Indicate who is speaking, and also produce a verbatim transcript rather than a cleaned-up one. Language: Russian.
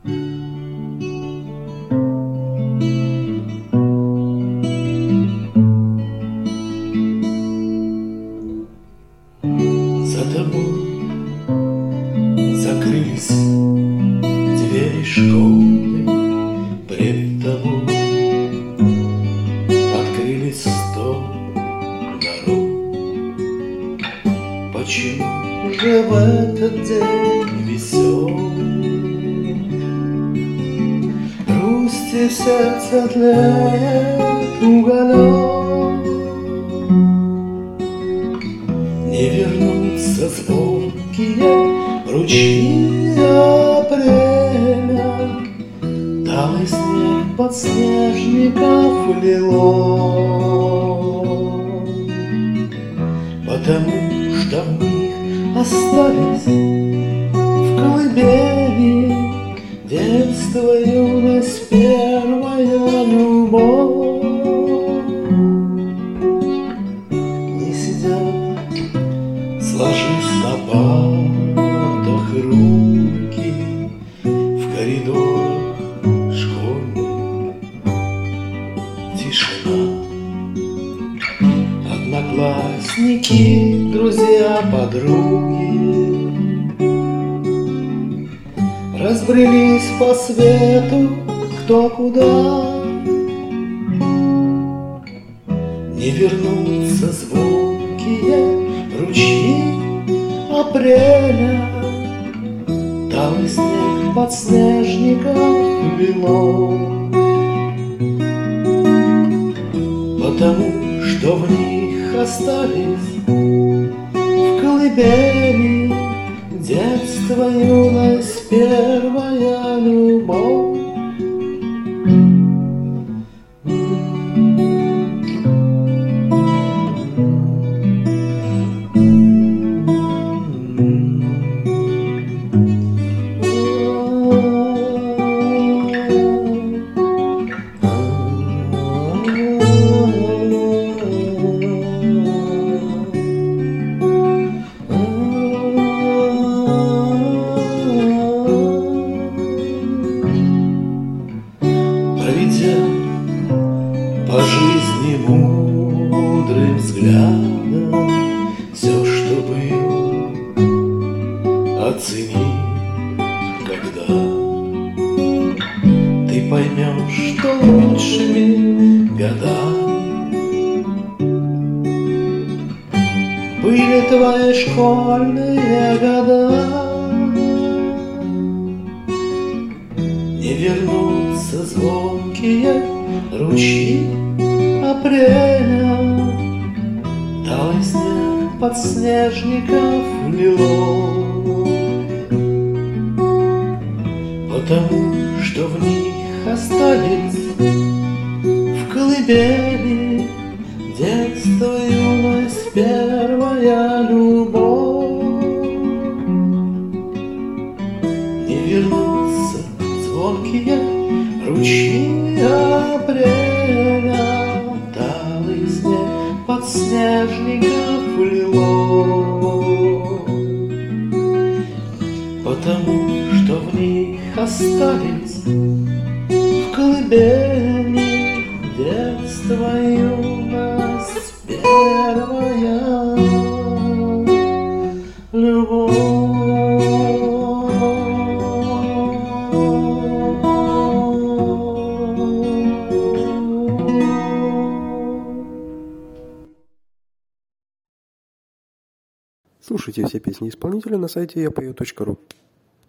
Speaker 1: За тобой закрылись двери школы, пред тобой открылись сто дорог. Почему же в этот день веселый грусти в сердце тлеет уголек? Не вернутся звонкие ручьи апреля, талый снег подснежников лило, потому что в них остались в колыбели детство, юность, первая любовь. Не сидят, сложив на партах руки, в коридорах школьных тишина. Одноклассники, друзья, подруги разбрелись по свету кто куда. Не вернутся звонкие ручьи апреля, талый снег подснежников лило, потому что в них остались в колыбели детство, юность, первая любовь. Проведя по жизни мудрым взглядом все, что было, оцени, когда ты поймешь, что лучшими годами были твои школьные года. Не вернутся звонкие ручьи апреля, талый снег подснежников лило, потому что в них остались в колыбели детство, юность, первая любовь. Не вернутся звонкие ручьи апреля, талый снег подснежников лило, потому что в них остались в колыбели детство, юность, первая любовь.
Speaker 2: Слушайте все песни исполнителя на сайте я пою точка ру.